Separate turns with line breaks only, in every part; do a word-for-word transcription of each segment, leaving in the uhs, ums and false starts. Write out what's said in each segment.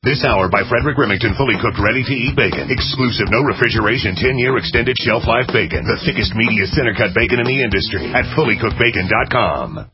This hour by Frederick Remington, fully cooked, ready-to-eat bacon. Exclusive, no refrigeration, ten-year extended shelf life bacon. The thickest, meatiest, center-cut bacon in the industry at fully cooked bacon dot com.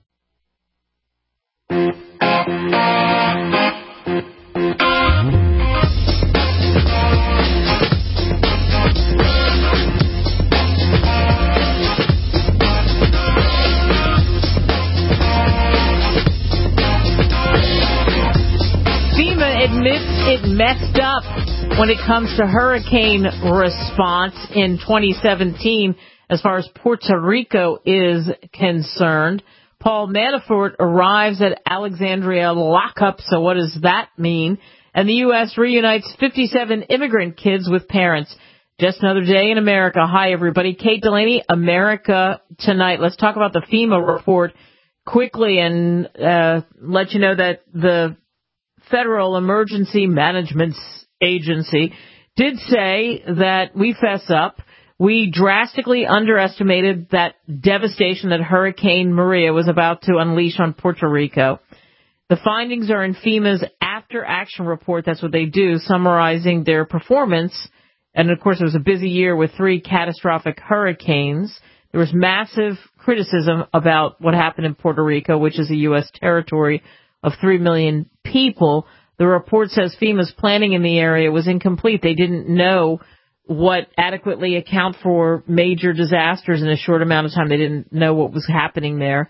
Admits it messed up when it comes to hurricane response in twenty seventeen as far as Puerto Rico is concerned. Paul Manafort arrives at Alexandria lockup, so what does that mean? And the U S reunites fifty-seven immigrant kids with parents. Just another day in America. Hi, everybody. Kate Delaney, America Tonight. Let's talk about the FEMA report quickly and uh, let you know that the Federal Emergency Management Agency did say that we fess up. We drastically underestimated that devastation that Hurricane Maria was about to unleash on Puerto Rico. The findings are in FEMA's After Action Report. That's what they do, summarizing their performance. And, of course, it was a busy year with three catastrophic hurricanes. There was massive criticism about what happened in Puerto Rico, which is a U S territory of three million people. The report says FEMA's planning in the area was incomplete. They didn't know what adequately account for major disasters in a short amount of time. They didn't know what was happening there.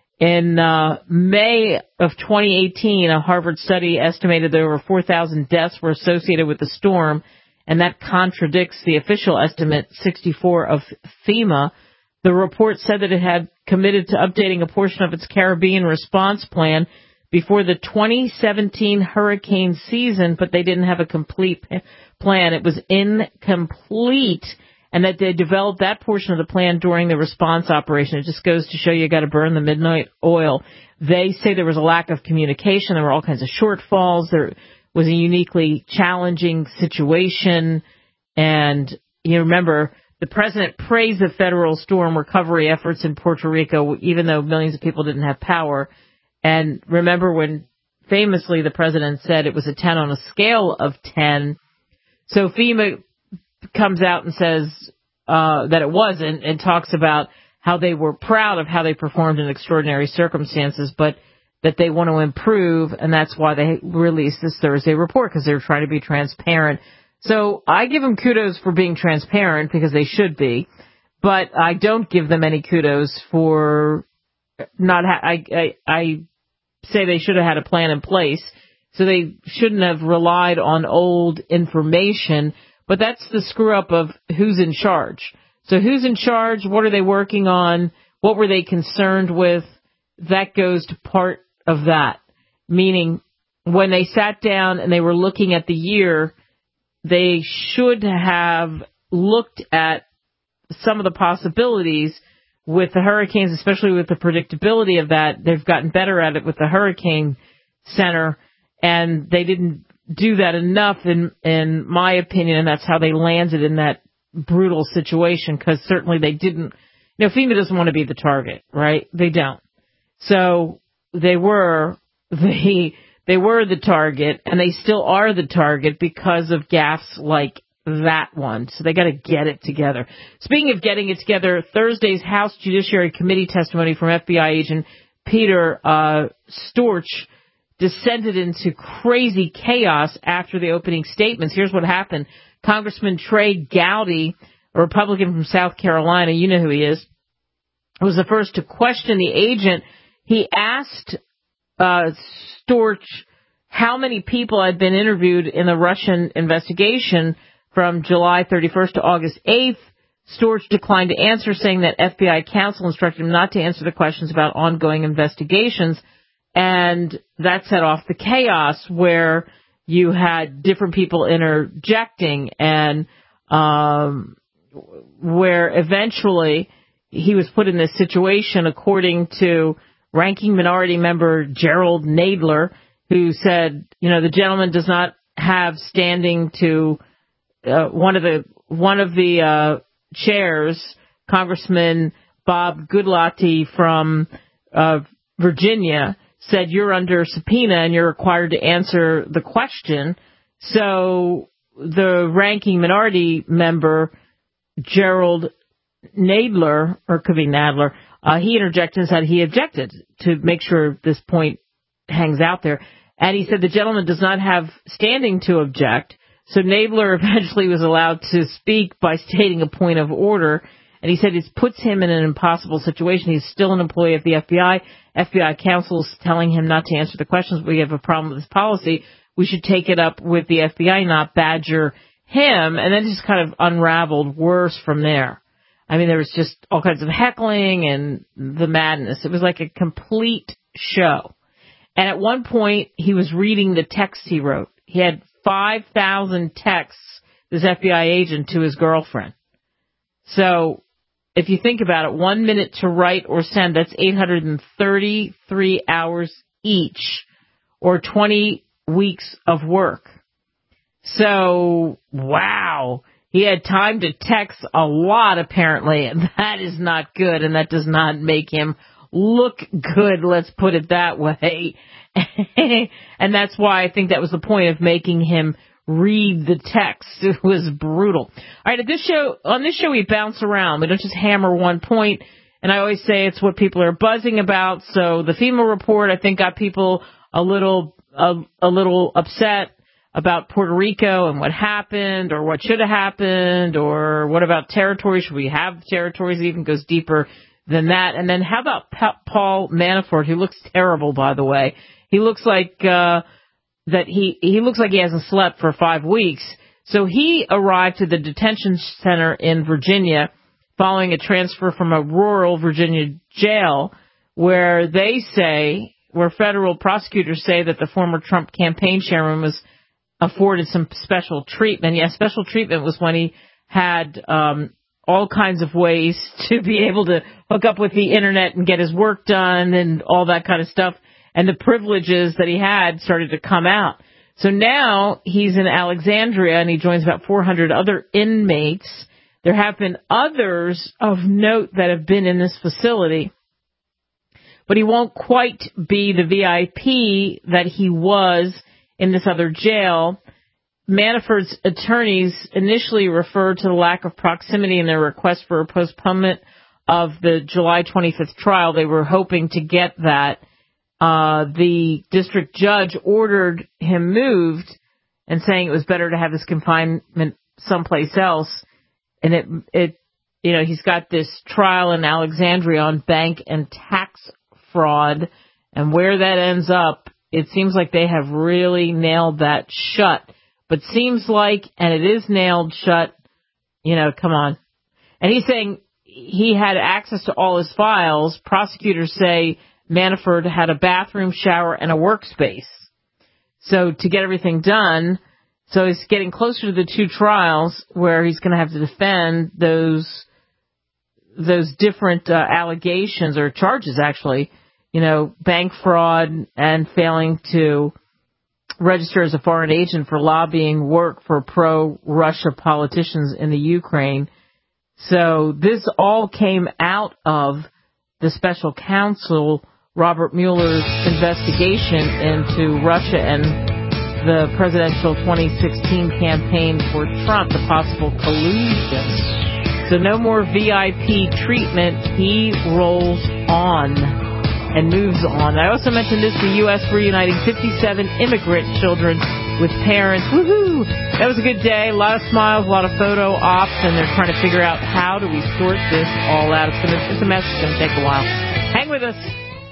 In uh, May of twenty eighteen, a Harvard study estimated that over four thousand deaths were associated with the storm, and that contradicts the official estimate, sixty-four, of FEMA. The report said that it had committed to updating a portion of its Caribbean response plan before the twenty seventeen hurricane season, but they didn't have a complete plan. It was incomplete, and that they developed that portion of the plan during the response operation. It just goes to show you got to burn the midnight oil. They say there was a lack of communication. There were all kinds of shortfalls. There was a uniquely challenging situation, and you remember the president praised the federal storm recovery efforts in Puerto Rico, even though millions of people didn't have power. And remember when famously the president said it was a ten on a scale of ten. So FEMA comes out and says uh, that it wasn't, and talks about how they were proud of how they performed in extraordinary circumstances, but that they want to improve, and that's why they released this Thursday report, because they're trying to be transparent. So I give them kudos for being transparent, because they should be, but I don't give them any kudos for not ha- I, I, I say they should have had a plan in place, so they shouldn't have relied on old information. But that's the screw up of who's in charge. So who's in charge? What are they working on? What were they concerned with? That goes to part of that. Meaning, when they sat down and they were looking at the year, they should have looked at some of the possibilities with the hurricanes, especially with the predictability of that. They've gotten better at it with the Hurricane Center, and they didn't do that enough, in in my opinion, and that's how they landed in that brutal situation, because certainly they didn't. You know, FEMA doesn't want to be the target, right? They don't. So they were the they were the target, and they still are the target because of gaffes like that one. So they got to get it together. Speaking of getting it together, Thursday's House Judiciary Committee testimony from F B I agent Peter uh, Storch descended into crazy chaos after the opening statements. Here's what happened. Congressman Trey Gowdy, a Republican from South Carolina, you know who he is, was the first to question the agent. He asked uh, Storch how many people had been interviewed in the Russian investigation from July thirty-first to August eighth. Storch declined to answer, saying that F B I counsel instructed him not to answer the questions about ongoing investigations. And that set off the chaos where you had different people interjecting, and um, where eventually he was put in this situation, according to Ranking Minority Member Gerald Nadler, who said, you know, the gentleman does not have standing to uh, one of the one of the uh, chairs, Congressman Bob Goodlatte from uh, Virginia, said you're under subpoena and you're required to answer the question. So the ranking minority member, Gerald Nadler, or it could be Nadler, uh, he interjected and said he objected to make sure this point hangs out there. And he said the gentleman does not have standing to object. So Nadler eventually was allowed to speak by stating a point of order. And he said it puts him in an impossible situation. He's still an employee of the F B I. F B I counsel is telling him not to answer the questions. We have a problem with this policy. We should take it up with the F B I, not badger him. And then just kind of unraveled worse from there. I mean, there was just all kinds of heckling and the madness. It was like a complete show. And at one point, he was reading the text he wrote. He had five thousand texts, this F B I agent, to his girlfriend. So if you think about it, one minute to write or send, that's eight hundred thirty-three hours each, or twenty weeks of work. So, wow. He had time to text a lot, apparently, and that is not good, and that does not make him look good, let's put it that way. And that's why I think that was the point of making him read the text. It was brutal. All right, at this show, on this show, we bounce around. We don't just hammer one point, and I always say it's what people are buzzing about. So the FEMA report, I think, got people a little a, a little upset about Puerto Rico and what happened, or what should have happened, or what about territories? Should we have territories? It even goes deeper than that. And then how about pa- Paul Manafort, who looks terrible, by the way. He looks like uh, that he he looks like he hasn't slept for five weeks. So he arrived to the detention center in Virginia following a transfer from a rural Virginia jail, where they say, where federal prosecutors say that the former Trump campaign chairman was afforded some special treatment. Yeah, special treatment was when he had um, all kinds of ways to be able to hook up with the internet and get his work done and all that kind of stuff. And the privileges that he had started to come out. So now he's in Alexandria, and he joins about four hundred other inmates. There have been others of note that have been in this facility, but he won't quite be the V I P that he was in this other jail. Manafort's attorneys initially referred to the lack of proximity in their request for a postponement of the July twenty-fifth trial. They were hoping to get that. Uh, the district judge ordered him moved and saying it was better to have his confinement someplace else. And it, it, you know, he's got this trial in Alexandria on bank and tax fraud, and where that ends up, it seems like they have really nailed that shut. But seems like, and it is nailed shut, you know, come on. And he's saying he had access to all his files. Prosecutors say Manafort had a bathroom, shower, and a workspace. So to get everything done, so he's getting closer to the two trials where he's going to have to defend those those different uh, allegations or charges, actually, you know, bank fraud and failing to register as a foreign agent for lobbying work for pro-Russia politicians in the Ukraine. So this all came out of the special counsel Robert Mueller's investigation into Russia and the presidential twenty sixteen campaign for Trump, the possible collusion. So no more V I P treatment. He rolls on and moves on. I also mentioned this, the U S reuniting fifty-seven immigrant children with parents. Woohoo! That was a good day. A lot of smiles, a lot of photo ops, and they're trying to figure out how do we sort this all out. It's, gonna, it's a mess. It's going to take a while. Hang with us.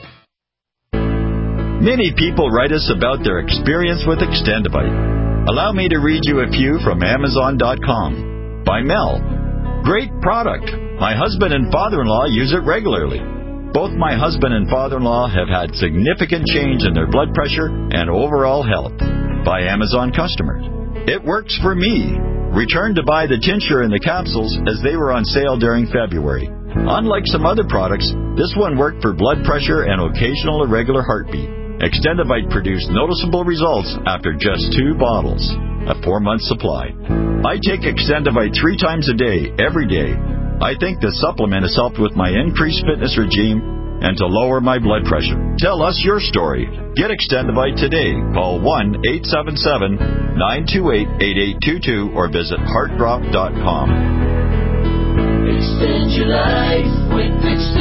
Many people write us about their experience with Extendivite. Allow me to read you a few from Amazon dot com. By Mel. Great product. My husband and father-in-law use it regularly. Both my husband and father-in-law have had significant change in their blood pressure and overall health. By Amazon customers. It works for me. Returned to buy the tincture and the capsules as they were on sale during February. Unlike some other products, this one worked for blood pressure and occasional irregular heartbeat. Extendivite produced noticeable results after just two bottles, a four-month supply. I take Extendivite three times a day, every day. I think the supplement has helped with my increased fitness regime and to lower my blood pressure. Tell us your story. Get Extendivite today. Call one eight seven seven, nine two eight, eight eight two two or visit heart drop dot com.
Extend your life with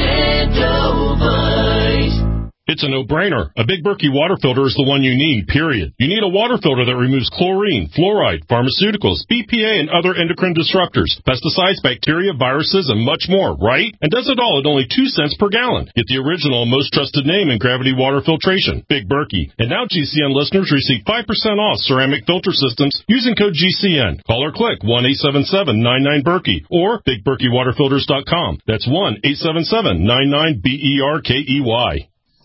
Extendivite.
It's a no-brainer. A Big Berkey water filter is the one you need, period. You need a water filter that removes chlorine, fluoride, pharmaceuticals, B P A, and other endocrine disruptors, pesticides, bacteria, viruses, and much more, right? And does it all at only two cents per gallon. Get the original and most trusted name in gravity water filtration, Big Berkey. And now G C N listeners receive five percent off ceramic filter systems using code G C N. Call or click one eight seven seven, nine nine, Berkey or big berkey water filters dot com. That's one eight seven seven, nine nine, B E R K E Y.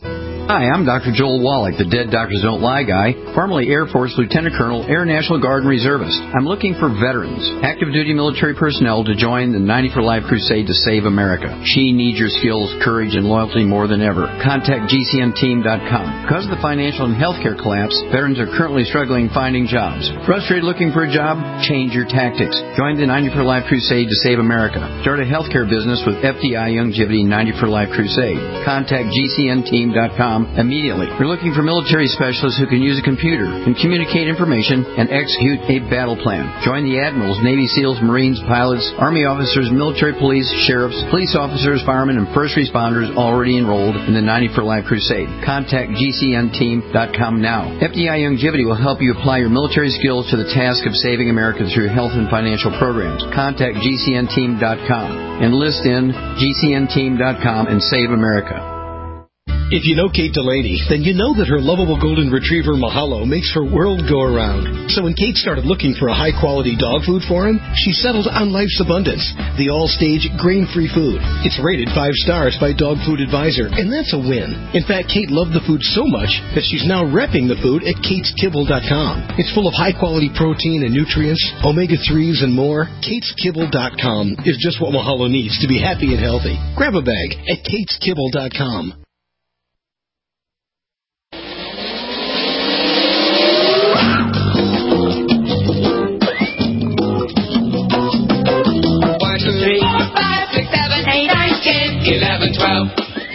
Hi, I'm Doctor Joel Wallach, the Dead Doctors Don't Lie guy, formerly Air Force Lieutenant Colonel, Air National Guard and Reservist. I'm looking for veterans, active duty military personnel to join the ninety for Life crusade to save America. She needs your skills, courage, and loyalty more than ever. Contact G C N team dot com. Because of the financial and healthcare collapse, veterans are currently struggling finding jobs. Frustrated looking for a job? Change your tactics. Join the ninety for Life crusade to save America. Start a healthcare business with F D I Youngevity ninety for Life crusade. Contact G C N team dot com immediately. We're looking for military specialists who can use a computer and communicate information and execute a battle plan. Join the admirals, Navy SEALs, Marines, pilots, Army officers, military police, sheriffs, police officers, firemen, and first responders already enrolled in the ninety for Life crusade. Contact G C N team dot com now. F D I Youngevity will help you apply your military skills to the task of saving America through health and financial programs. Contact G C N team dot com. Enlist in G C N team dot com and save America.
If you know Kate Delaney, then you know that her lovable golden retriever Mahalo makes her world go around. So when Kate started looking for a high-quality dog food for him, she settled on Life's Abundance, the all-stage grain-free food. It's rated five stars by Dog Food Advisor, and that's a win. In fact, Kate loved the food so much that she's now repping the food at kates kibble dot com. It's full of high-quality protein and nutrients, omega threes, and more. kates kibble dot com is just what Mahalo needs to be happy and healthy. Grab a bag at kates kibble dot com.
Three, four, five, six, seven, eight, nine, ten, eleven, twelve.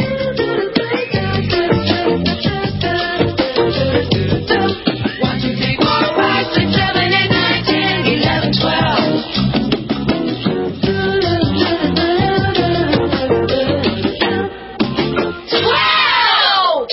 One, two, three, four, five, six, seven, eight, nine, ten, eleven, twelve. Twelve!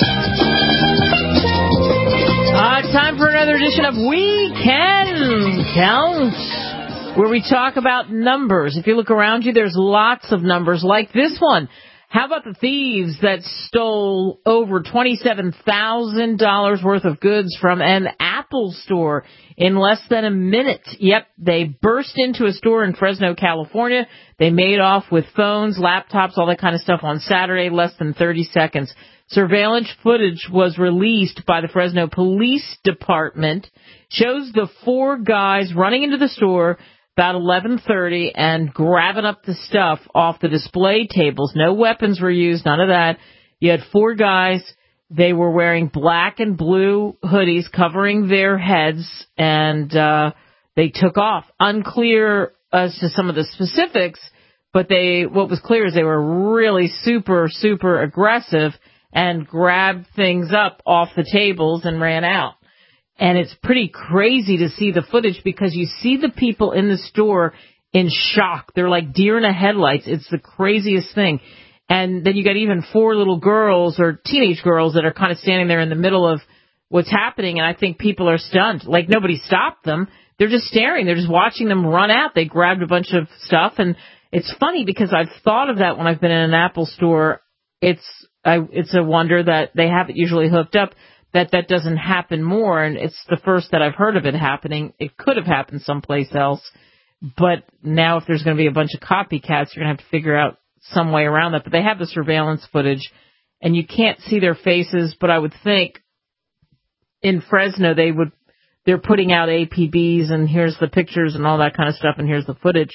Uh, time for another edition of We Can Count, where we talk about numbers. If you look around you, there's lots of numbers like this one. How about the thieves that stole over twenty-seven thousand dollars worth of goods from an Apple store in less than a minute? Yep, they burst into a store in Fresno, California. They made off with phones, laptops, all that kind of stuff on Saturday, less than thirty seconds. Surveillance footage was released by the Fresno Police Department. Shows the four guys running into the store about eleven thirty and grabbing up the stuff off the display tables. No weapons were used, none of that. You had four guys. They were wearing black and blue hoodies covering their heads, and uh, they took off. Unclear as to some of the specifics, but they what was clear is they were really super, super aggressive and grabbed things up off the tables and ran out. And it's pretty crazy to see the footage because you see the people in the store in shock. They're like deer in the headlights. It's the craziest thing. And then you got even four little girls or teenage girls that are kind of standing there in the middle of what's happening. And I think people are stunned. Like nobody stopped them. They're just staring. They're just watching them run out. They grabbed a bunch of stuff. And it's funny because I've thought of that when I've been in an Apple store. It's I, it's a wonder that they have it usually hooked up, that that doesn't happen more, and it's the first that I've heard of it happening. It could have happened someplace else, but now if there's going to be a bunch of copycats, you're going to have to figure out some way around that. But they have the surveillance footage, and you can't see their faces, but I would think in Fresno they would, they're putting out A P Bs, and here's the pictures and all that kind of stuff, and here's the footage.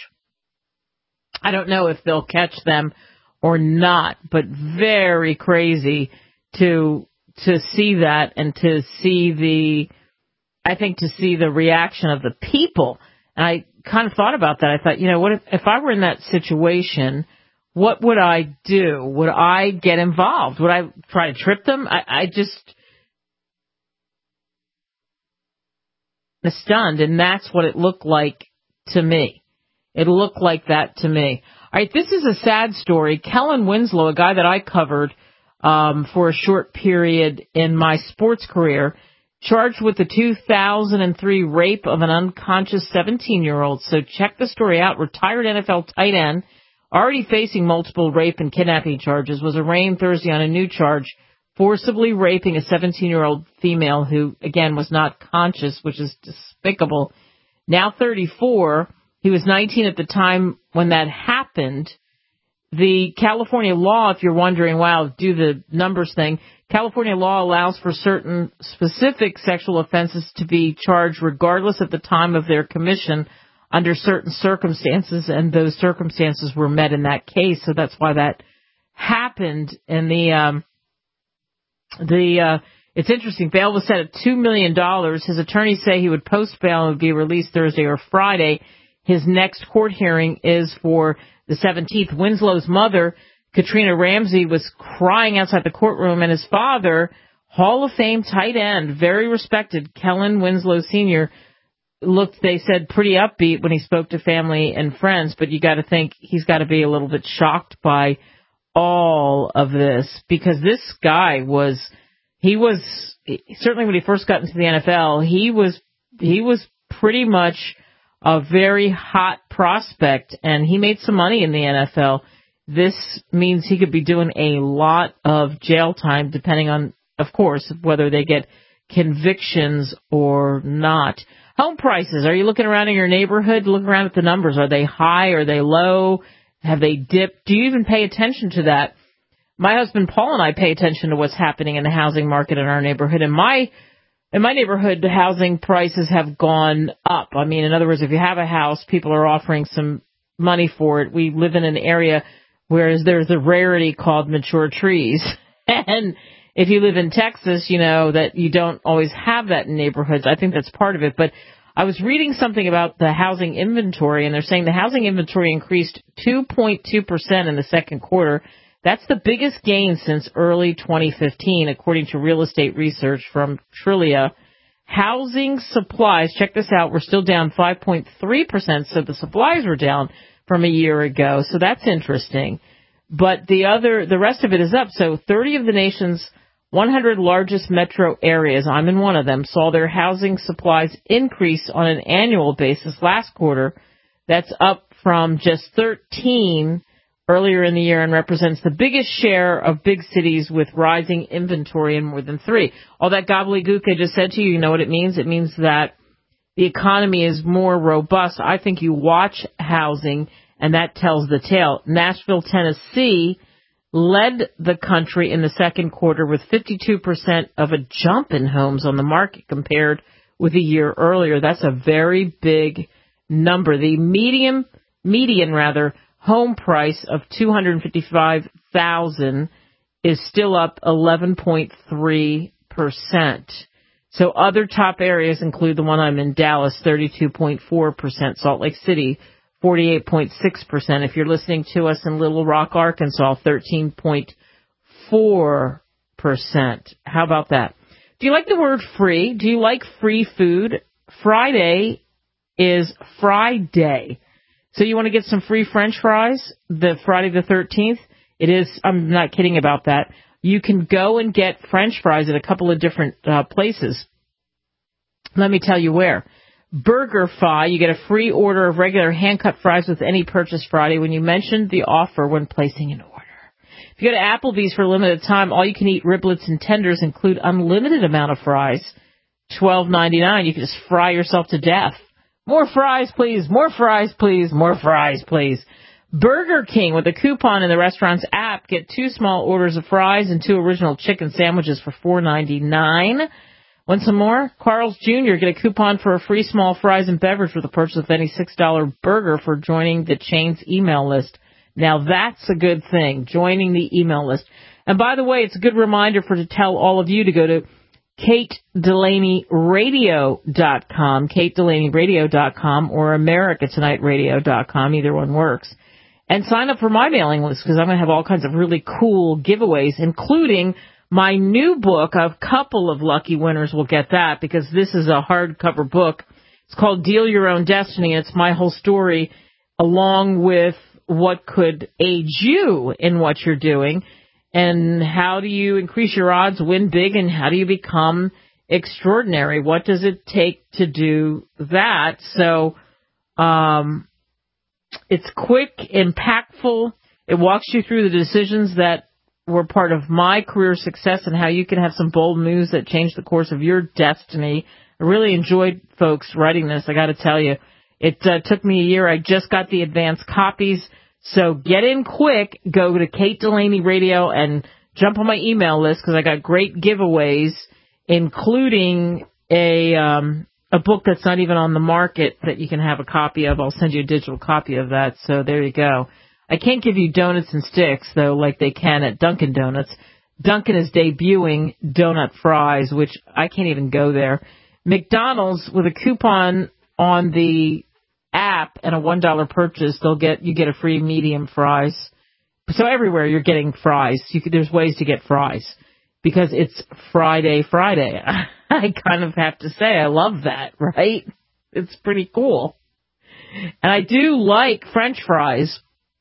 I don't know if they'll catch them or not, but very crazy to to see that and to see the, I think to see the reaction of the people. And I kind of thought about that. I thought, you know, what if, if I were in that situation, what would I do? Would I get involved? Would I try to trip them? I, I just stunned, and that's what it looked like to me. It looked like that to me. All right, this is a sad story. Kellen Winslow, a guy that I covered um, for a short period in my sports career, charged with the two thousand three rape of an unconscious seventeen-year-old. So check the story out. Retired N F L tight end, already facing multiple rape and kidnapping charges, was arraigned Thursday on a new charge, forcibly raping a seventeen-year-old female who, again, was not conscious, which is despicable. Now thirty-four, he was nineteen at the time when that happened. The California law, if you're wondering, wow, do the numbers thing, California law allows for certain specific sexual offenses to be charged regardless at the time of their commission under certain circumstances, and those circumstances were met in that case, so that's why that happened. And the um, the uh, it's interesting. Bail was set at two million dollars. His attorneys say he would post bail and would be released Thursday or Friday. His next court hearing is for the seventeenth. Winslow's mother, Katrina Ramsey, was crying outside the courtroom, and his father, Hall of Fame tight end, very respected, Kellen Winslow Senior, looked, they said, pretty upbeat when he spoke to family and friends, but you got to think he's got to be a little bit shocked by all of this, because this guy was, he was, certainly when he first got into the N F L, he was, he was pretty much a very hot prospect, and he made some money in the N F L. This means he could be doing a lot of jail time, depending on, of course, whether they get convictions or not. Home prices. Are you looking around in your neighborhood? Look around at the numbers. Are they high? Are they low? Have they dipped? Do you even pay attention to that? My husband Paul and I pay attention to what's happening in the housing market in our neighborhood. In my in my neighborhood, the housing prices have gone up. I mean, in other words, if you have a house, people are offering some money for it. We live in an area where there's a rarity called mature trees. And if you live in Texas, you know that you don't always have that in neighborhoods. I think that's part of it. But I was reading something about the housing inventory, and they're saying the housing inventory increased two point two percent in the second quarter. That's the biggest gain since early twenty fifteen, according to real estate research from Trilia. Housing supplies, check this out, we're still down five point three percent, so the supplies were down from a year ago, so that's interesting. But the other, the rest of it is up. So thirty of the nation's one hundred largest metro areas, I'm in one of them, saw their housing supplies increase on an annual basis last quarter. That's up from just thirteen earlier in the year and represents the biggest share of big cities with rising inventory in more than three. All that gobbledygook I just said to you, you know what it means? It means that the economy is more robust. I think you watch housing, and that tells the tale. Nashville, Tennessee led the country in the second quarter with fifty-two percent of a jump in homes on the market compared with a year earlier. That's a very big number. The median, median rather, home price of two hundred fifty-five thousand dollars is still up eleven point three percent. So other top areas include the one I'm in, Dallas, thirty-two point four percent, Salt Lake City, forty-eight point six percent. If you're listening to us in Little Rock, Arkansas, thirteen point four percent. How about that? Do you like the word free? Do you like free food? Friday is Friday. So you want to get some free French fries? The Friday the thirteenth? It is, I'm not kidding about that. You can go and get French fries at a couple of different uh, places. Let me tell you where. BurgerFi, you get a free order of regular hand-cut fries with any purchase Friday when you mention the offer when placing an order. If you go to Applebee's for a limited time, all-you-can-eat riblets and tenders include unlimited amount of fries, twelve ninety-nine. You can just fry yourself to death. More fries, please. More fries, please. More fries, please. Burger King, with a coupon in the restaurant's app, get two small orders of fries and two original chicken sandwiches for four ninety-nine. Want some more? Carl's Junior, get a coupon for a free small fries and beverage with the purchase of any six dollar burger for joining the chain's email list. Now that's a good thing, joining the email list. And by the way, it's a good reminder for to tell all of you to go to Kate Delaney Radio dot com, Kate Delaney Radio dot com, or America Tonight Radio dot com. Either one works. And sign up for my mailing list because I'm going to have all kinds of really cool giveaways, including my new book. A couple of lucky winners will get that because this is a hardcover book. It's called Deal Your Own Destiny. It's my whole story along with what could aid you in what you're doing and how do you increase your odds, win big, and how do you become extraordinary? What does it take to do that? So um, it's quick, impactful. It walks you through the decisions that were part of my career success and how you can have some bold moves that change the course of your destiny. I really enjoyed, folks, writing this. I got to tell you, it uh, took me a year. I just got the advanced copies. So get in quick. Go to Kate Delaney Radio and jump on my email list because I got great giveaways, including a um, a book that's not even on the market that you can have a copy of. I'll send you a digital copy of that. So there you go. I can't give you donuts and sticks, though, like they can at Dunkin' Donuts. Dunkin' is debuting donut fries, which I can't even go there. McDonald's, with a coupon on the app and a one dollar purchase, they'll get you get a free medium fries. So everywhere you're getting fries. You could, there's ways to get fries because it's Friday, Friday. I kind of have to say I love that, right? It's pretty cool. And I do like French fries,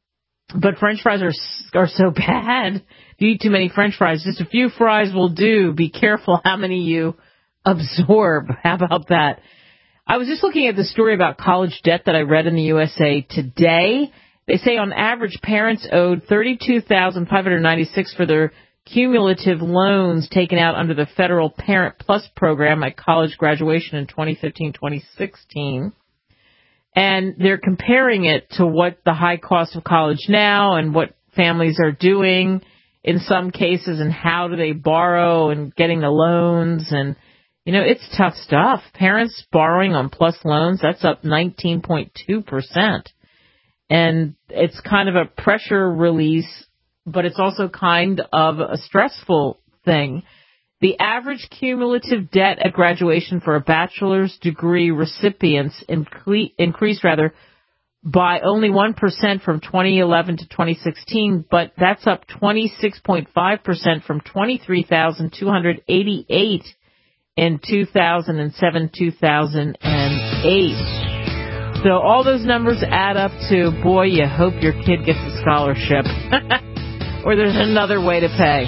but French fries are are so bad. If you eat too many French fries, just a few fries will do. Be careful how many you absorb. How about that? I was just looking at the story about college debt that I read in the U S A Today. They say on average parents owed thirty-two thousand five hundred ninety-six dollars for their cumulative loans taken out under the federal Parent Plus program at college graduation in twenty fifteen twenty sixteen. And they're comparing it to what the high cost of college now and what families are doing in some cases and how do they borrow and getting the loans. And, you know, it's tough stuff. Parents borrowing on Plus loans, that's up nineteen point two percent. And it's kind of a pressure release, but it's also kind of a stressful thing. The average cumulative debt at graduation for a bachelor's degree recipients incre- increased rather by only one percent from twenty eleven to twenty sixteen, but that's up twenty-six point five percent from twenty-three thousand two hundred eighty-eight in two thousand seven to two thousand eight. So all those numbers add up to, boy, you hope your kid gets a scholarship. Or there's another way to pay.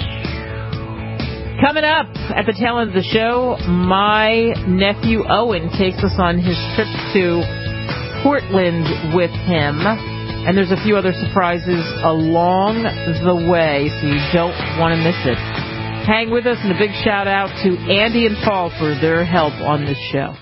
Coming up at the tail end of the show, my nephew Owen takes us on his trip to Portland with him. And there's a few other surprises along the way, so you don't want to miss it. Hang with us, and a big shout out to Andy and Paul for their help on this show.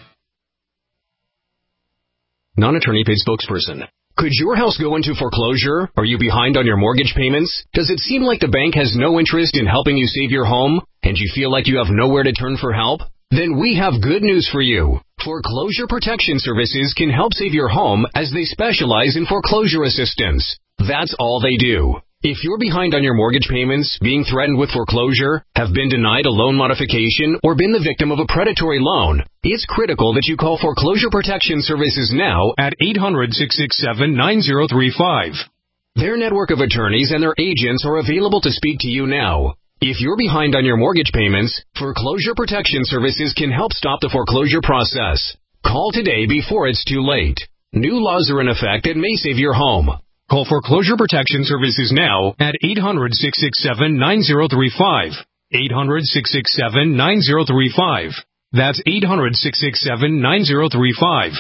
Non-attorney paid spokesperson. Could your house go into foreclosure? Are you behind on your mortgage payments? Does it seem like the bank has no interest in helping you save your home? And you feel like you have nowhere to turn for help? Then we have good news for you. Foreclosure Protection Services can help save your home as they specialize in foreclosure assistance. That's all they do. If you're behind on your mortgage payments, being threatened with foreclosure, have been denied a loan modification, or been the victim of a predatory loan, it's critical that you call Foreclosure Protection Services now at eight hundred, six six seven, nine zero three five. Their network of attorneys and their agents are available to speak to you now. If you're behind on your mortgage payments, Foreclosure Protection Services can help stop the foreclosure process. Call today before it's too late. New laws are in effect that may save your home. Call Foreclosure Protection Services now at eight hundred, six six seven, nine zero three five. eight hundred, six six seven, nine zero three five. That's eight hundred, six six seven, nine zero three five.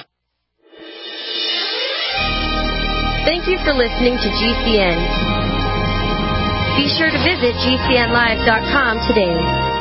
Thank you for listening to G C N. Be sure to visit G C N live dot com today.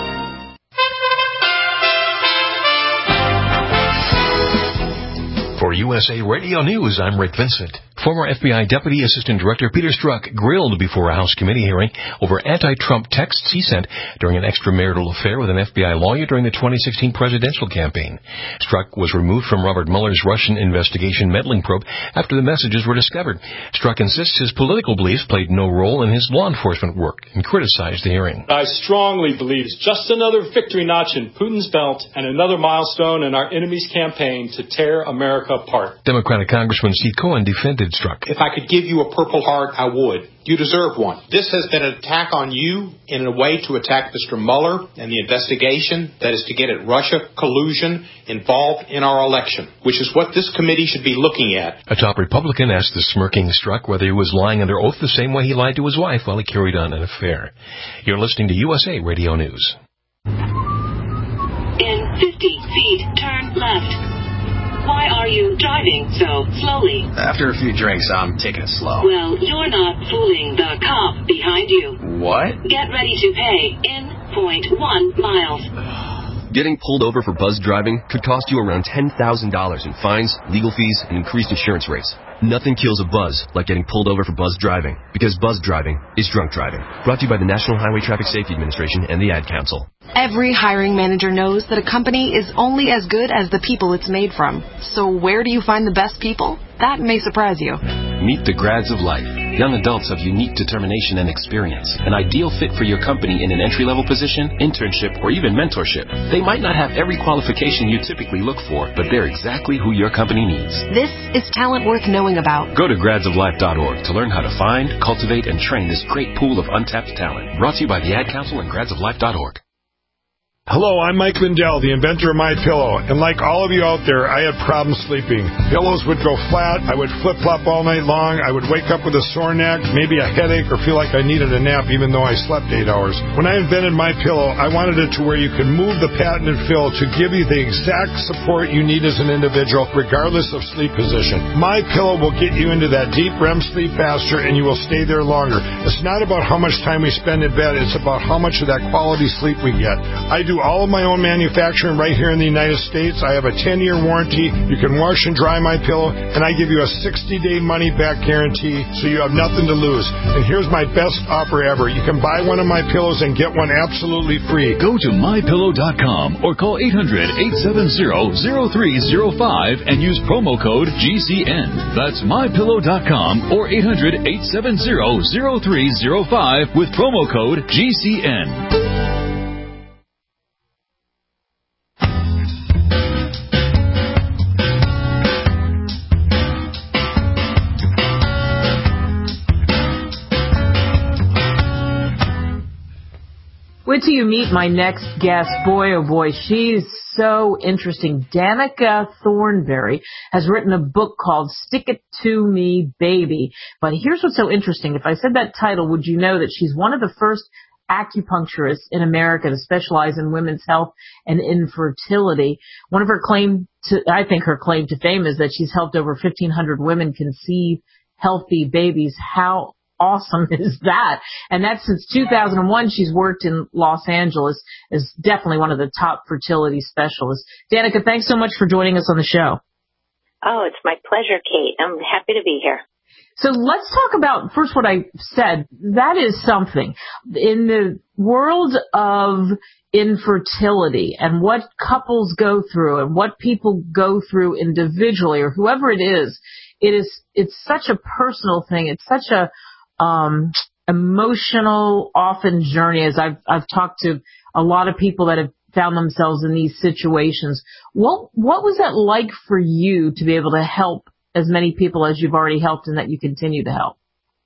For U S A Radio News, I'm Rick Vincent. Former F B I Deputy Assistant Director Peter Strzok grilled before a House committee hearing over anti-Trump texts he sent during an extramarital affair with an F B I lawyer during the twenty sixteen presidential campaign. Strzok was removed from Robert Mueller's Russian investigation meddling probe after the messages were discovered. Strzok insists his political beliefs played no role in his law enforcement work and criticized the hearing.
I strongly believe it's just another victory notch in Putin's belt and another milestone in our enemy's campaign to tear America apart.
Democratic Congressman Steve Cohen defended David Struck.
If I could give you a Purple Heart, I would. You deserve one. This has been an attack on you in a way to attack Mister Mueller and the investigation that is to get at Russia collusion involved in our election, which is what this committee should be looking at.
A top Republican asked the smirking Struck whether he was lying under oath the same way he lied to his wife while he carried on an affair. You're listening to U S A Radio News.
In fifty feet, turn left. Why are you driving so slowly?
After a few drinks, I'm taking it slow.
Well, you're not fooling the cop behind you.
What?
Get ready to pay in point one miles.
Getting pulled over for buzz driving could cost you around ten thousand dollars in fines, legal fees, and increased insurance rates. Nothing kills a buzz like getting pulled over for buzz driving, because buzz driving is drunk driving. Brought to you by the National Highway Traffic Safety Administration and the Ad Council.
Every hiring manager knows that a company is only as good as the people it's made from. So where do you find the best people? That may surprise you.
Meet the grads of life. Young adults of unique determination and experience. An ideal fit for your company in an entry-level position, internship, or even mentorship. They might not have every qualification you typically look for, but they're exactly who your company needs.
This is talent worth knowing about.
Go to grads of life dot org to learn how to find, cultivate, and train this great pool of untapped talent. Brought to you by the Ad Council and grads of life dot org.
Hello, I'm Mike Lindell, the inventor of MyPillow, and like all of you out there, I had problems sleeping. Pillows would go flat, I would flip-flop all night long, I would wake up with a sore neck, maybe a headache, or feel like I needed a nap even though I slept eight hours. When I invented MyPillow, I wanted it to where you could move the patented fill to give you the exact support you need as an individual, regardless of sleep position. MyPillow will get you into that deep R E M sleep faster, and you will stay there longer. It's not about how much time we spend in bed, it's about how much of that quality sleep we get. I do all of my own manufacturing right here in the United States. I have a ten-year warranty. You can wash and dry my pillow, and I give you a sixty-day money-back guarantee, so you have nothing to lose. And here's my best offer ever. You can buy one of my pillows and get one absolutely free.
Go to my pillow dot com or call eight hundred, eight seven zero, zero three zero five and use promo code G C N. That's my pillow dot com or eight hundred, eight seven zero, zero three zero five with promo code G C N.
Wait till you meet my next guest. Boy, oh boy, she's so interesting. Danica Thornberry has written a book called Stick It To Me, Baby. But here's what's so interesting. If I said that title, would you know that she's one of the first acupuncturists in America to specialize in women's health and infertility. One of her claim to, I think her claim to fame is that she's helped over fifteen hundred women conceive healthy babies. How awesome is that? And that's since two thousand one. She's worked in Los Angeles as definitely one of the top fertility specialists. Danica, thanks so much for joining us on the show.
Oh, it's my pleasure, Kate. I'm happy to be here.
So let's talk about first what I said. That is something. In the world of infertility and what couples go through and what people go through individually or whoever it is, it is, it's such a personal thing. It's such a Um, emotional, often journey, as I've, I've talked to a lot of people that have found themselves in these situations. What, what was that like for you to be able to help as many people as you've already helped and that you continue to help?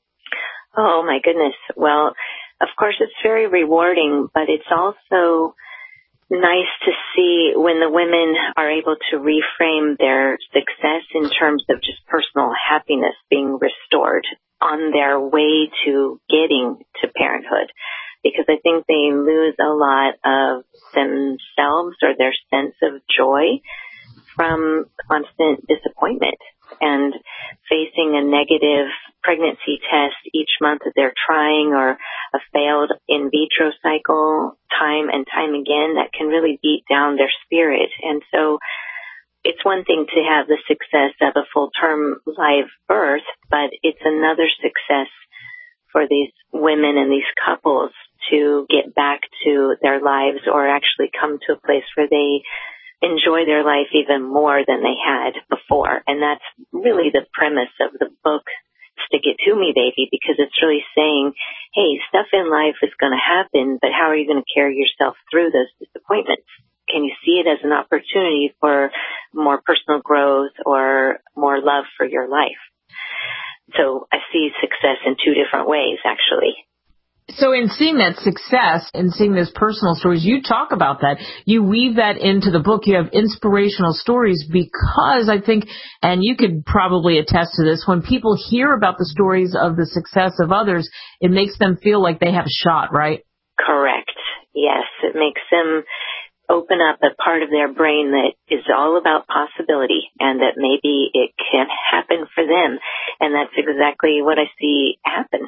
Oh my goodness. Well, of course it's very rewarding, but it's also nice to see when the women are able to reframe their success in terms of just personal happiness being restored on their way to getting to parenthood, because I think they lose a lot of themselves or their sense of joy from constant disappointment and facing a negative pregnancy test each month that they're trying, or a failed in vitro cycle time and time again that can really beat down their spirit. And so it's one thing to have the success of a full-term live birth, but it's another success for these women and these couples to get back to their lives or actually come to a place where they enjoy their life even more than they had before. And that's really the premise of the book, Stick It To Me, Baby, because it's really saying, hey, stuff in life is going to happen, but how are you going to carry yourself through those disappointments? Can you see it as an opportunity for more personal growth or more love for your life? So I see success in two different ways, actually.
So in seeing that success and seeing those personal stories, you talk about that. You weave that into the book. You have inspirational stories because I think, and you could probably attest to this, when people hear about the stories of the success of others, it makes them feel like they have a shot, right?
Correct. Yes. It makes them open up a part of their brain that is all about possibility and that maybe it can happen for them. And that's exactly what I see happen.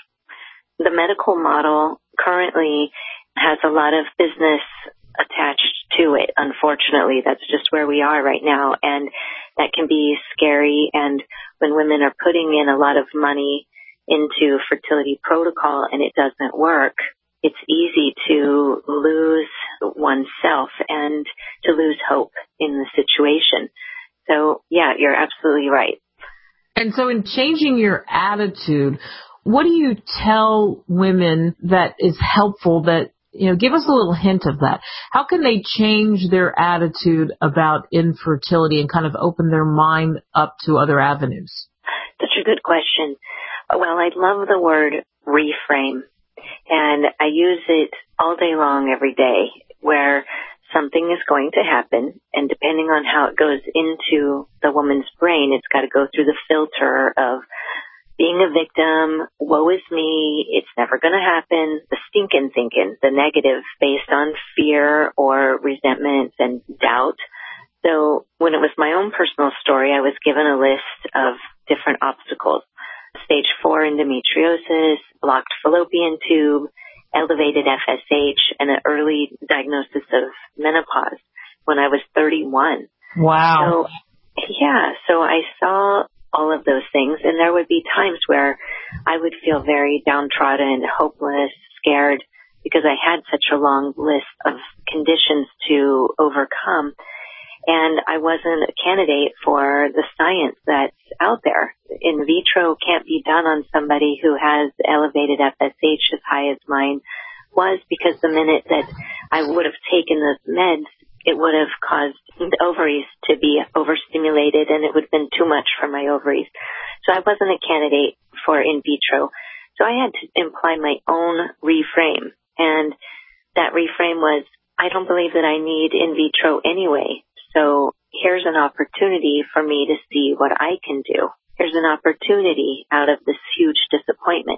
The medical model currently has a lot of business attached to it. Unfortunately, that's just where we are right now. And that can be scary. And when women are putting in a lot of money into fertility protocol and it doesn't work, it's easy to lose oneself and to lose hope in the situation. So, yeah, you're absolutely right.
And so in changing your attitude, what do you tell women that is helpful that, you know, give us a little hint of that. How can they change their attitude about infertility and kind of open their mind up to other avenues?
Such a good question. Well, I love the word reframe, and I use it all day long, every day, where something is going to happen, and depending on how it goes into the woman's brain, it's got to go through the filter of being a victim, woe is me, it's never going to happen, the stinking thinking, the negative based on fear or resentment and doubt. So when it was my own personal story, I was given a list of different obstacles. Stage four endometriosis, blocked fallopian tube, elevated F S H, and an early diagnosis of menopause when I was thirty-one.
Wow.
So, yeah, so I saw all of those things, and there would be times where I would feel very downtrodden, hopeless, scared, because I had such a long list of conditions to overcome, and I wasn't a candidate for the science that's out there. In vitro can't be done on somebody who has elevated F S H as high as mine was, because the minute that I would have taken those meds, it would have caused the ovaries to be overstimulated, and it would have been too much for my ovaries. So I wasn't a candidate for in vitro. So I had to imply my own reframe. And that reframe was, I don't believe that I need in vitro anyway. So here's an opportunity for me to see what I can do. Here's an opportunity out of this huge disappointment,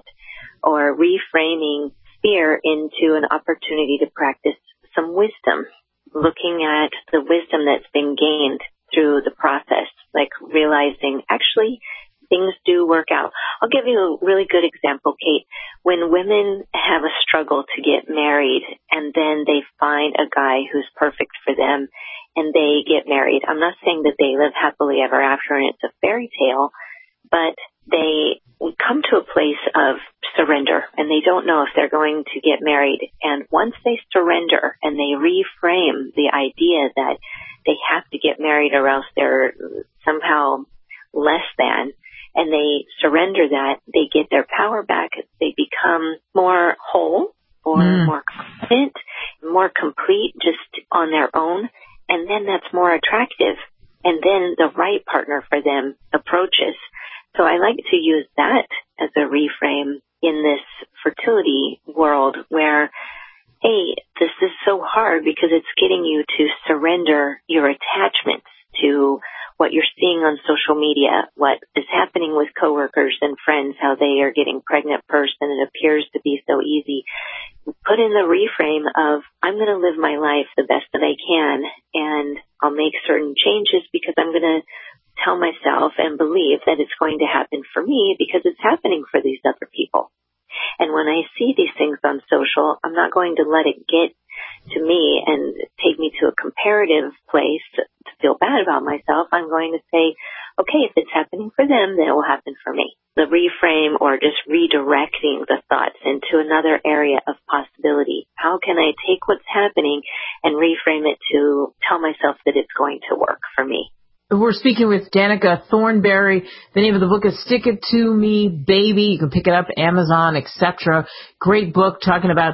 or reframing fear into an opportunity to practice some wisdom. Looking at the wisdom that's been gained through the process, like realizing actually things do work out. I'll give you a really good example, Kate. When women have a struggle to get married and then they find a guy who's perfect for them and they get married, I'm not saying that they live happily ever after and it's a fairy tale, but they come to a place of surrender and they don't know if they're going to get married. And once they surrender and they reframe the idea that they have to get married or else they're somehow less than, and they surrender that, they get their power back. They become more whole or mm. more confident, more complete just on their own. And then that's more attractive. And then the right partner for them approaches. So I like to use that as a reframe in this fertility world where, hey, this is so hard because it's getting you to surrender your attachments to what you're seeing on social media, what is happening with coworkers and friends, how they are getting pregnant first and it appears to be so easy. Put in the reframe of, I'm going to live my life the best that I can, and I'll make certain changes because I'm going to tell myself and believe that it's going to happen for me because it's happening for these other people. And when I see these things on social, I'm not going to let it get to me and take me to a comparative place to, to feel bad about myself. I'm going to say, okay, if it's happening for them, then it will happen for me. The reframe, or just redirecting the thoughts into another area of possibility. How can I take what's happening and reframe it to tell myself that it's going to work for me?
We're speaking with Danica Thornberry. The name of the book is Stick It To Me, Baby. You can pick it up, Amazon, et cetera. Great book talking about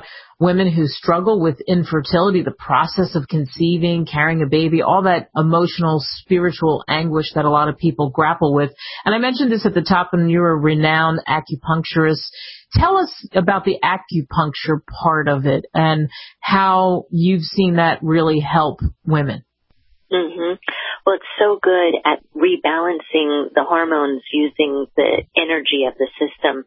women who struggle with infertility, the process of conceiving, carrying a baby, all that emotional, spiritual anguish that a lot of people grapple with. And I mentioned this at the top, and you're a renowned acupuncturist. Tell us about the acupuncture part of it and how you've seen that really help women.
Mm-hmm. Well, it's so good at rebalancing the hormones using the energy of the system.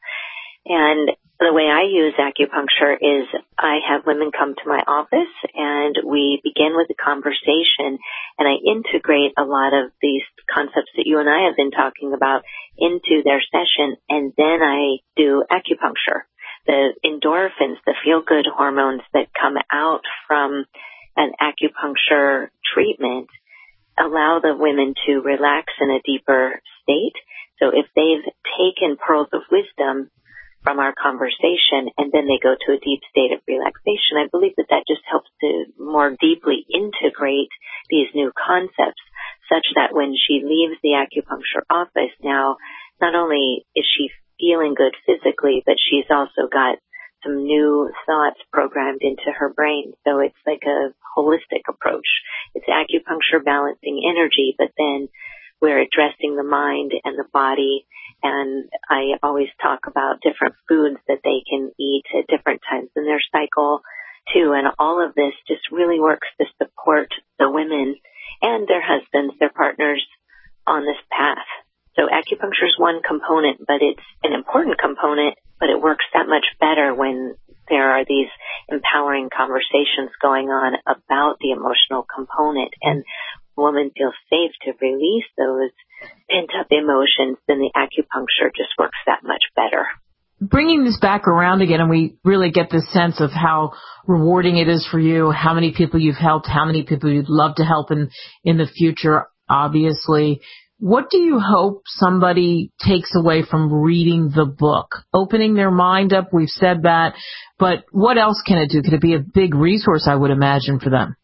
And the way I use acupuncture is I have women come to my office and we begin with a conversation, and I integrate a lot of these concepts that you and I have been talking about into their session, and then I do acupuncture. The endorphins, the feel-good hormones that come out from an acupuncture treatment allow the women to relax in a deeper state. So if they've taken pearls of wisdom from our conversation and then they go to a deep state of relaxation, I believe that that just helps to more deeply integrate these new concepts, such that when she leaves the acupuncture office now, not only is she feeling good physically, but she's also got some new thoughts programmed into her brain. So it's like a holistic approach. It's acupuncture balancing energy, but then we're addressing the mind and the body. And I always talk about different foods that they can eat at different times in their cycle too. And all of this just really works to support the women and their husbands, their partners on this path. So acupuncture is one component, but it's an important component, but it works that much better when there are these empowering conversations going on about the emotional component, and woman feels safe to release those pent-up emotions, then the acupuncture just works that much better.
Bringing this back around again, and we really get this sense of how rewarding it is for you, how many people you've helped, how many people you'd love to help in, in the future, obviously. What do you hope somebody takes away from reading the book? Opening their mind up, we've said that, but what else can it do? Could it be a big resource, I would imagine, for them?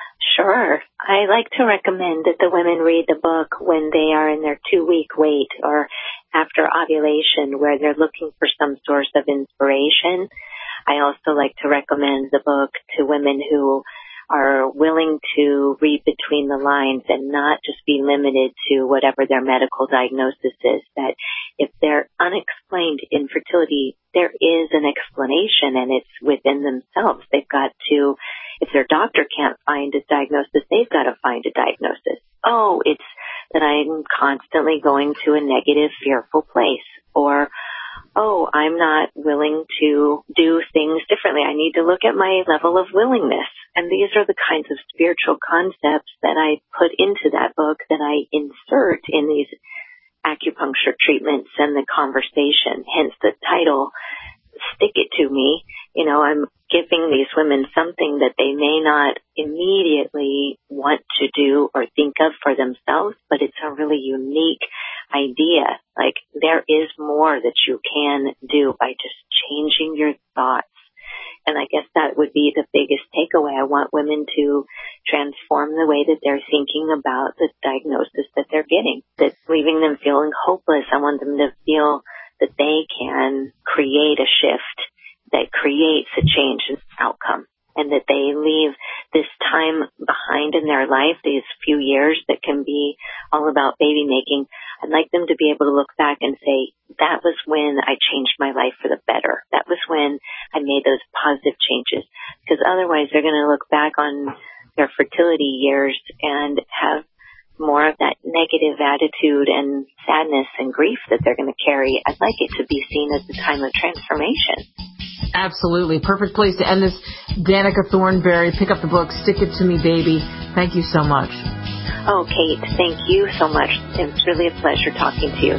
Sure. I like to recommend that the women read the book when they are in their two-week wait or after ovulation, where they're looking for some source of inspiration. I also like to recommend the book to women who are willing to read between the lines and not just be limited to whatever their medical diagnosis is, that if they're unexplained infertility, there is an explanation, and it's within themselves. They've got to, if their doctor can't find a diagnosis, they've got to find a diagnosis. Oh, it's that I'm constantly going to a negative, fearful place, or oh, I'm not willing to do things differently. I need to look at my level of willingness. And these are the kinds of spiritual concepts that I put into that book, that I insert in these acupuncture treatments and the conversation. Hence the title, Stick It To Me. You know, I'm giving these women something that they may not immediately want to do or think of for themselves, but it's a really unique idea. Like, there is more that you can do by just changing your thoughts. And I guess that would be the biggest takeaway. I want women to transform the way that they're thinking about the diagnosis that they're getting, that's leaving them feeling hopeless. I want them to feel that they can create a shift that creates a change in outcome, and that they leave this time behind in their life, these few years that can be all about baby making. I'd like them to be able to look back and say, that was when I changed my life for the better. That was when I made those positive changes. Because otherwise they're going to look back on their fertility years and have more of that negative attitude and sadness and grief that they're going to carry. I'd like it to be seen as a time of transformation.
Absolutely. Perfect place to end this. Danica Thornberry, pick up the book, Stick It To Me, Baby. Thank you so much.
Oh, Kate, thank you so much. It's really a pleasure talking to you.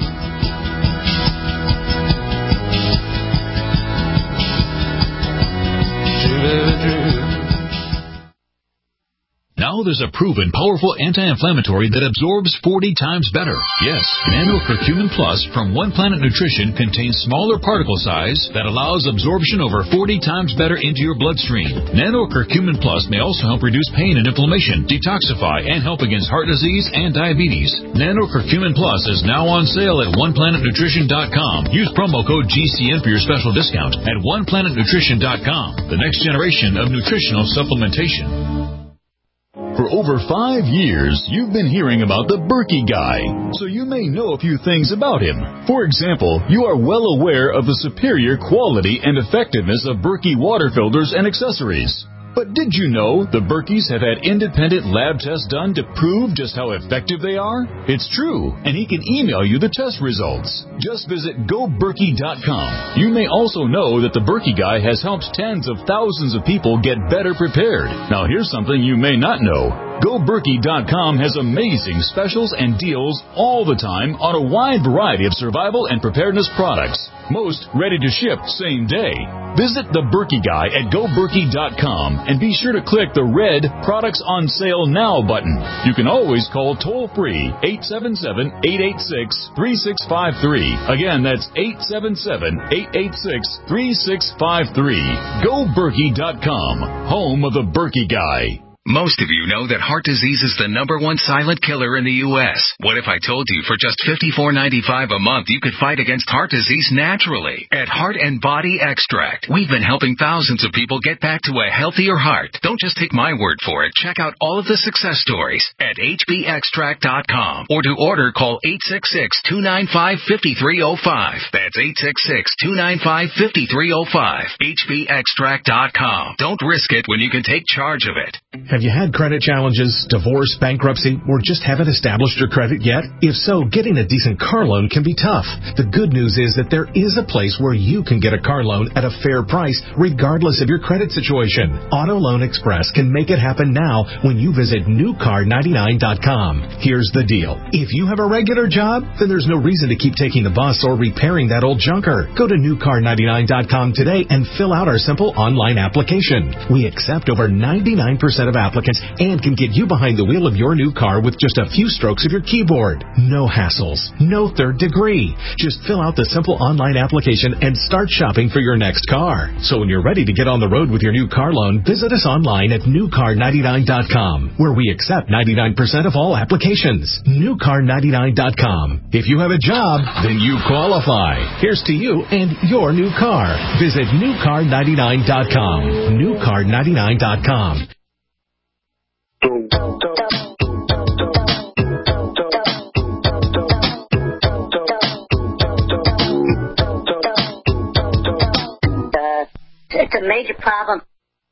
Now Now there's a proven powerful anti-inflammatory that absorbs forty times better. Yes, Nano Curcumin Plus from One Planet Nutrition contains smaller particle size that allows absorption over forty times better into your bloodstream. Nano Curcumin Plus may also help reduce pain and inflammation, detoxify, and help against heart disease and diabetes. Nano Curcumin Plus is now on sale at one planet nutrition dot com. Use promo code G C N for your special discount at one planet nutrition dot com. The next generation of nutritional supplementation. For over five years, you've been hearing about the Berkey Guy, so you may know a few things about him. For example, you are well aware of the superior quality and effectiveness of Berkey water filters and accessories. But did you know the Berkeys have had independent lab tests done to prove just how effective they are? It's true, and he can email you the test results. Just visit go berkey dot com. You may also know that the Berkey Guy has helped tens of thousands of people get better prepared. Now here's something you may not know. go berkey dot com has amazing specials and deals all the time on a wide variety of survival and preparedness products. Most ready to ship same day. Visit the Berkey Guy at go berkey dot com and be sure to click the red Products on Sale Now button. You can always call toll-free eight seven seven, eight eight six, three six five three. Again, that's eight seven seven, eight eight six, three six five three. go berkey dot com, home of the Berkey Guy.
Most of you know that heart disease is the number one silent killer in the U S What if I told you for just fifty-four ninety-five a month you could fight against heart disease naturally? At Heart and Body Extract, we've been helping thousands of people get back to a healthier heart. Don't just take my word for it. Check out all of the success stories at h b extract dot com, or to order, call eight six six, two nine five, five three zero five. That's eight six six, two nine five, five three zero five. h b extract dot com. Don't risk it when you can take charge of it.
Have you had credit challenges, divorce, bankruptcy, or just haven't established your credit yet? If so, getting a decent car loan can be tough. The good news is that there is a place where you can get a car loan at a fair price, regardless of your credit situation. Auto Loan Express can make it happen now when you visit new car ninety-nine dot com. Here's the deal. If you have a regular job, then there's no reason to keep taking the bus or repairing that old junker. Go to new car ninety-nine dot com today and fill out our simple online application. We accept over ninety-nine percent of applicants and can get you behind the wheel of your new car with just a few strokes of your keyboard. No hassles, no third degree. Just fill out the simple online application and start shopping for your next car. So when you're ready to get on the road with your new car loan, visit us online at new car ninety-nine dot com, where we accept ninety-nine percent of all applications. new car ninety-nine dot com. If you have a job, then you qualify. Here's to you and your new car. Visit new car ninety-nine dot com. new car ninety-nine dot com.
It's a major problem.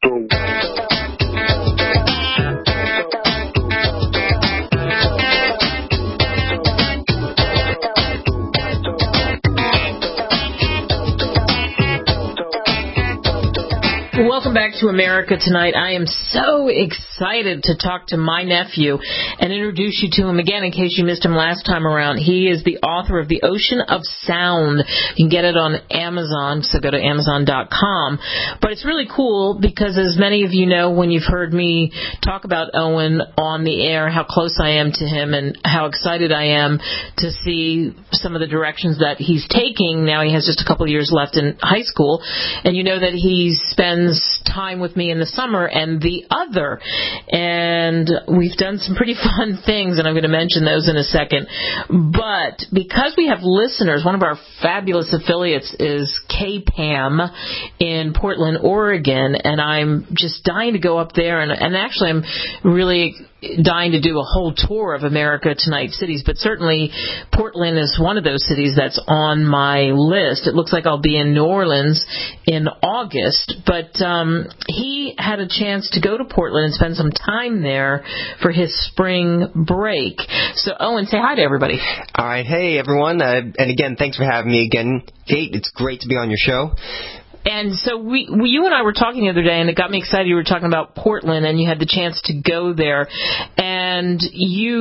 Welcome back to America Tonight. I am so excited to talk to my nephew and introduce you to him again in case you missed him last time around. He is the author of The Ocean of Sound. You can get it on Amazon, so go to amazon dot com. But it's really cool because, as many of you know, when you've heard me talk about Owen on the air, how close I am to him and how excited I am to see some of the directions that he's taking. Now he has just a couple of years left in high school, and you know that he spends time with me in the summer and the other, and we've done some pretty fun things, and I'm going to mention those in a second. But because we have listeners, one of our fabulous affiliates is K P A M in Portland, Oregon, and I'm just dying to go up there, and, and actually I'm really dying to do a whole tour of America Tonight cities, but certainly Portland is one of those cities that's on my list. It looks like I'll be in New Orleans in August, but um, he had a chance to go to Portland and spend some time there for his spring break. So, Owen, say hi to everybody.
All right. Hey, everyone. Uh, and again, thanks for having me again, Kate. It's great to be on your show.
And so we, we, you and I were talking the other day, and it got me excited. You were talking about Portland, and you had the chance to go there. And you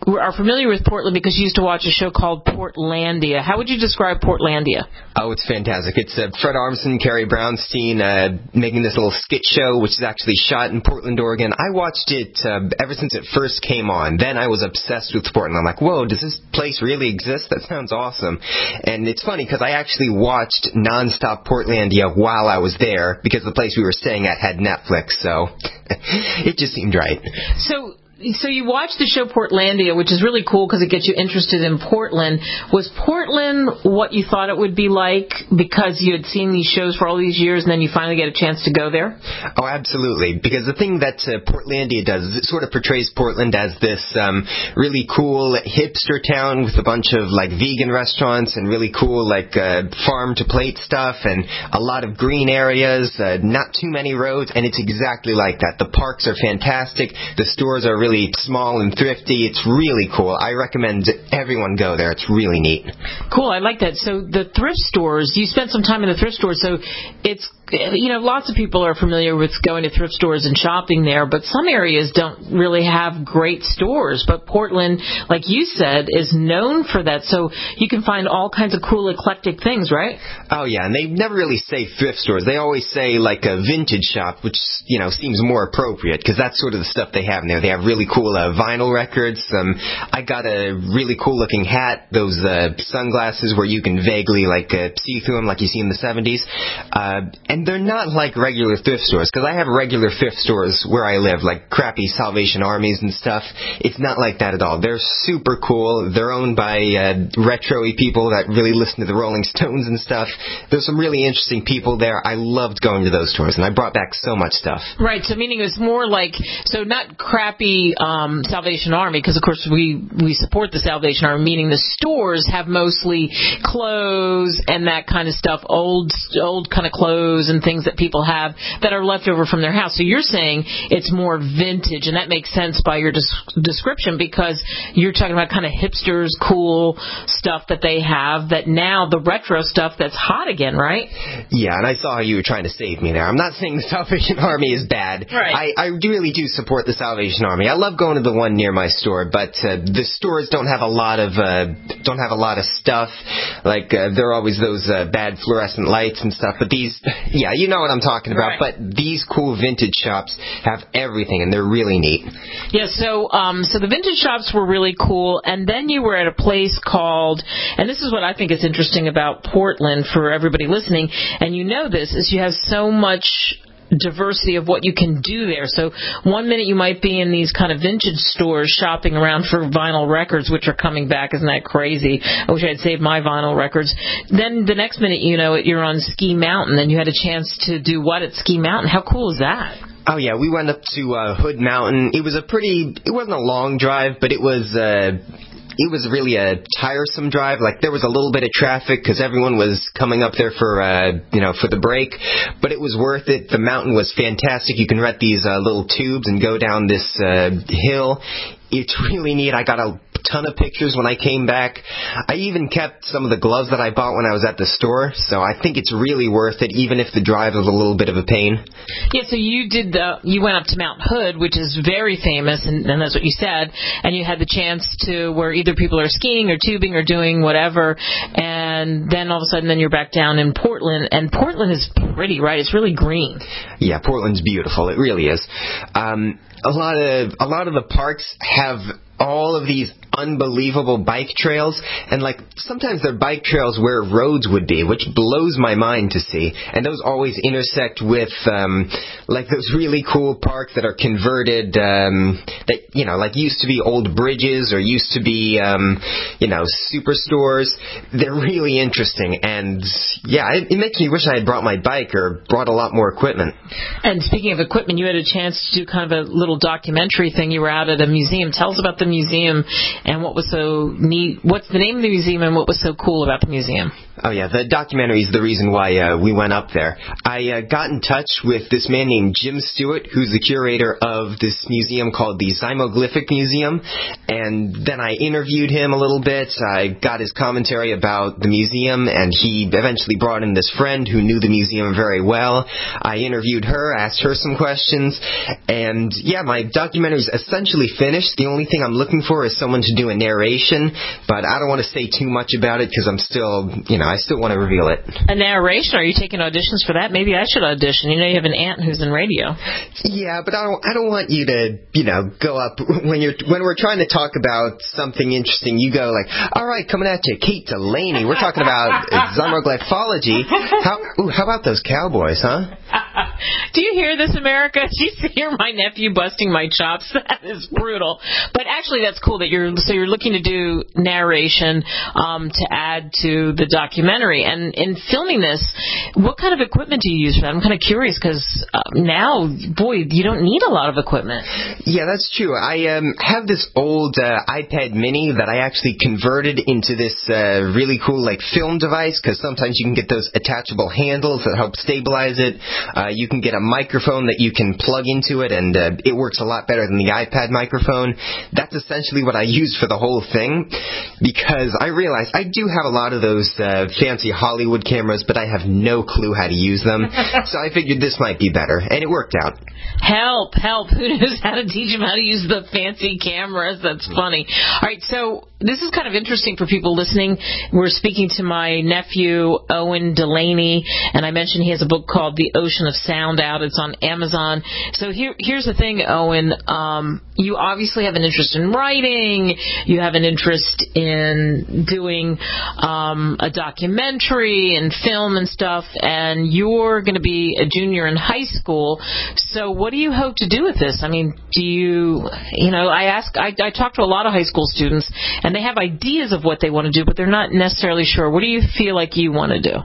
are familiar with Portland because you used to watch a show called Portlandia. How would you describe Portlandia?
Oh, it's fantastic. It's uh, Fred Armisen, Carrie Brownstein uh, making this little skit show, which is actually shot in Portland, Oregon. I watched it uh, ever since it first came on. Then I was obsessed with Portland. I'm like, whoa, does this place really exist? That sounds awesome. And it's funny because I actually watched nonstop Portlandia while I was there because the place we were staying at had Netflix, so it just seemed right.
So... So you watched the show Portlandia, which is really cool because it gets you interested in Portland. Was Portland what you thought it would be like because you had seen these shows for all these years and then you finally get a chance to go there?
Oh, absolutely. Because the thing that uh, Portlandia does is it sort of portrays Portland as this um, really cool hipster town with a bunch of like vegan restaurants and really cool like uh, farm-to-plate stuff and a lot of green areas, uh, not too many roads, and it's exactly like that. The parks are fantastic. The stores are really small and thrifty. It's really cool. I recommend everyone go there. It's really neat.
Cool. I like that. So the thrift stores, you spent some time in the thrift stores, so it's, you know, lots of people are familiar with going to thrift stores and shopping there, but some areas don't really have great stores. But Portland, like you said, is known for that, so you can find all kinds of cool, eclectic things, right?
Oh, yeah, and they never really say thrift stores. They always say, like, a vintage shop, which, you know, seems more appropriate, because that's sort of the stuff they have in there. They have really cool uh, vinyl records. Um, I got a really cool-looking hat, those uh, sunglasses where you can vaguely, like, uh, see through them like you see in the seventies. Uh, and they're not like regular thrift stores, because I have regular thrift stores where I live, like crappy Salvation Armies and stuff. It's not like that at all. They're super cool. They're owned by uh, retro-y people that really listen to the Rolling Stones and stuff. There's some really interesting people there. I loved going to those stores, and I brought back so much stuff.
Right, so meaning it's more like, so not crappy um, Salvation Army, because of course we, we support the Salvation Army, meaning the stores have mostly clothes and that kind of stuff, old, old kind of clothes and things that people have that are left over from their house. So you're saying it's more vintage, and that makes sense by your des- description because you're talking about kind of hipsters, cool stuff that they have that now the retro stuff that's hot again, right?
Yeah, and I saw how you were trying to save me there. I'm not saying the Salvation Army is bad.
Right.
I, I really do support the Salvation Army. I love going to the one near my store, but uh, the stores don't have a lot of uh, don't have a lot of stuff. Like uh, there are always those uh, bad fluorescent lights and stuff. But these, yeah, you know what I'm talking about.
Right.
But these cool vintage shops have everything, and they're really neat.
Yeah. So, um, so the vintage shops were really cool, and then you were at a place called, and this is what I think is interesting about Portland for everybody listening, and you know this, is you have so much diversity of what you can do there. So one minute you might be in these kind of vintage stores shopping around for vinyl records, which are coming back. Isn't that crazy? I wish I had saved my vinyl records. Then the next minute, you know, you're on Ski Mountain, and you had a chance to do what at Ski Mountain? How cool is that?
Oh, yeah, we went up to uh, Hood Mountain. It was a pretty, it wasn't a long drive, but it was... Uh, It was really a tiresome drive. Like, there was a little bit of traffic because everyone was coming up there for, uh, you know, for the break. But it was worth it. The mountain was fantastic. You can rent these uh, little tubes and go down this uh, hill. It's really neat. I got a ton of pictures when I came back. I even kept some of the gloves that I bought when I was at the store. So I think it's really worth it, even if the drive was a little bit of a pain.
Yeah, so you did the, you went up to Mount Hood, which is very famous, and, and that's what you said, and you had the chance to where either people are skiing or tubing or doing whatever, and then all of a sudden then you're back down in Portland, and Portland is pretty, right? It's really green.
Yeah, Portland's beautiful. It really is. Um, a lot of a lot of the parks have all of these unbelievable bike trails, and like sometimes they're bike trails where roads would be, which blows my mind to see. And those always intersect with um, like those really cool parks that are converted, um, that you know, like used to be old bridges or used to be um, you know, superstores. They're really interesting, and yeah, it, it makes me wish I had brought my bike or brought a lot more equipment.
And speaking of equipment, you had a chance to do kind of a little documentary thing. You were out at a museum. Tell us about the museum and what was so neat. What's the name of the museum and what was so cool about the museum?
Oh, yeah, the documentary is the reason why uh, we went up there. I uh, got in touch with this man named Jim Stewart, who's the curator of this museum called the Zymoglyphic Museum, and then I interviewed him a little bit. I got his commentary about the museum, and he eventually brought in this friend who knew the museum very well. I interviewed her, asked her some questions, and yeah, my documentary is essentially finished. The only thing I'm looking for is someone to to do a narration, but I don't want to say too much about it because I'm still, you know, I still want to reveal it.
A narration? Are you taking auditions for that? Maybe I should audition. You know, you have an aunt who's in radio.
Yeah, but I don't. I don't want you to, you know, go up when you're when we're trying to talk about something interesting. You go like, all right, coming at you, Kate Delaney. We're talking about xenoglyphology. How ooh, how about those Cowboys, huh?
Do you hear this, America? Do you hear my nephew busting my chops? That is brutal. But actually, that's cool that you're so you're looking to do narration um, to add to the documentary. And in filming this, what kind of equipment do you use for that? I'm kind of curious because uh, now, boy, you don't need a lot of equipment.
Yeah, that's true. I um, have this old uh, iPad Mini that I actually converted into this uh, really cool like film device because sometimes you can get those attachable handles that help stabilize it. Uh, you can get a microphone that you can plug into it, and uh, it works a lot better than the iPad microphone. That's essentially what I use for the whole thing, because I realize I do have a lot of those uh, fancy Hollywood cameras, but I have no clue how to use them. So I figured this might be better, and it worked out.
Help, help. Who knows how to teach them how to use the fancy cameras? That's funny. All right, so this is kind of interesting for people listening. We're speaking to my nephew, Owen Delaney, and I mentioned he has a book called The Ocean of Sound out. It's on Amazon. So here, here's the thing, Owen. Um, you obviously have an interest in writing. You have an interest in doing um, a documentary and film and stuff, and you're going to be a junior in high school. So what do you hope to do with this? I mean, do you, you know, I ask, I, I talk to a lot of high school students, and they have ideas of what they want to do, but they're not necessarily sure. What do you feel like you want to do?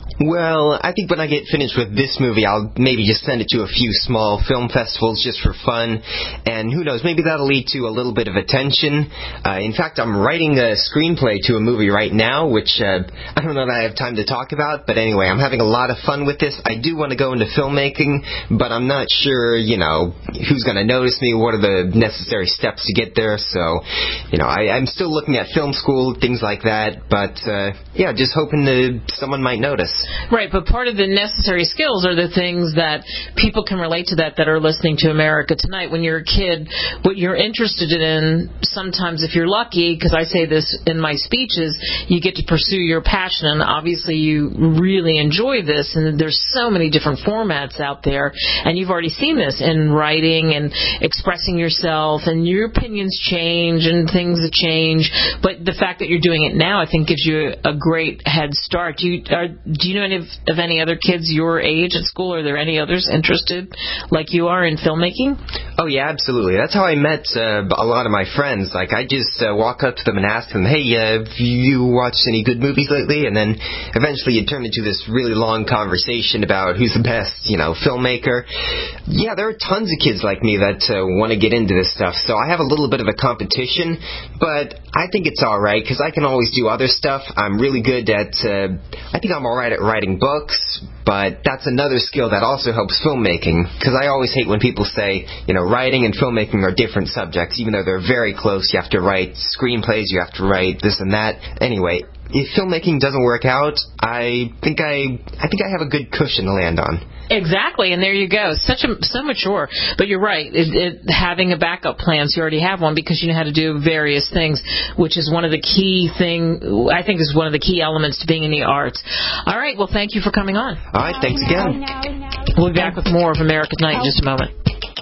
Well, I think when I get finished with this movie, I'll maybe just send it to a few small film festivals just for fun. And who knows, maybe that'll lead to a little bit of attention. Uh, in fact, I'm writing a screenplay to a movie right now, which uh, I don't know that I have time to talk about. But anyway, I'm having a lot of fun with this. I do want to go into filmmaking, but I'm not sure, you know, who's going to notice me, what are the necessary steps to get there. So, you know, I, I'm still looking at film school, things like that. But, uh, yeah, just hoping that someone might notice.
Right, but part of the necessary skills are the things that people can relate to that that are listening to America Tonight. When you're a kid, what you're interested in, sometimes if you're lucky, because I say this in my speeches, you get to pursue your passion, and obviously you really enjoy this, and there's so many different formats out there, and you've already seen this in writing and expressing yourself, and your opinions change and things change, but the fact that you're doing it now, I think, gives you a great head start. Do you, are, do you know any of, of any other kids your age at school? Are there any others interested, like you are, in filmmaking?
Oh, yeah, absolutely. That's how I met uh, a lot of my friends. Like, I just uh, walk up to them and ask them, hey, uh, have you watched any good movies lately? And then eventually it turned into this really long conversation about who's the best, you know, filmmaker. Yeah, there are tons of kids like me that uh, want to get into this stuff. So I have a little bit of a competition, but I think it's all right because I can always do other stuff. I'm really good at, uh, I think I'm all right at writing books, but that's another skill that also helps filmmaking, because I always hate when people say, you know, writing and filmmaking are different subjects, even though they're very close. You have to write screenplays, you have to write this and that. Anyway, if filmmaking doesn't work out, I think I, I think I have a good cushion to land on.
Exactly, and there you go. Such a so mature, but you're right. It, it, having a backup plan, so you already have one because you know how to do various things, which is one of the key thing. I think is one of the key elements to being in the arts. All right, well, thank you for coming on.
All right, thanks again.
We'll be back with more of America Tonight in just a moment.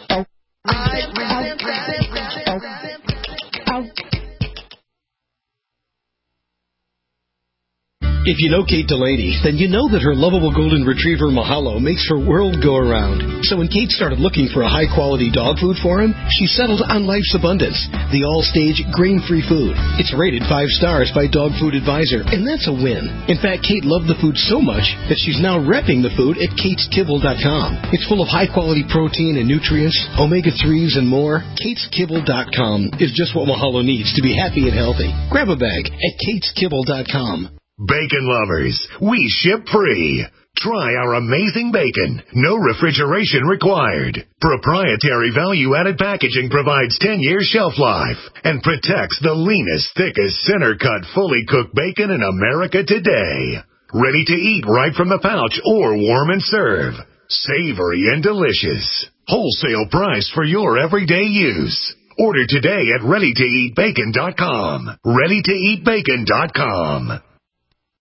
If you know Kate Delaney, then you know that her lovable golden retriever Mahalo makes her world go around. So when Kate started looking for a high-quality dog food for him, she settled on Life's Abundance, the all-stage grain-free food. It's rated five stars by Dog Food Advisor, and that's a win. In fact, Kate loved the food so much that she's now repping the food at kates kibble dot com. It's full of high-quality protein and nutrients, omega threes, and more. kates kibble dot com is just what Mahalo needs to be happy and healthy. Grab a bag at kates kibble dot com.
Bacon lovers, we ship free. Try our amazing bacon. No refrigeration required. Proprietary value-added packaging provides ten years shelf life and protects the leanest, thickest, center-cut, fully cooked bacon in America today. Ready to eat right from the pouch or warm and serve. Savory and delicious. Wholesale price for your everyday use. Order today at ready to eat bacon dot com. ready to eat bacon dot com.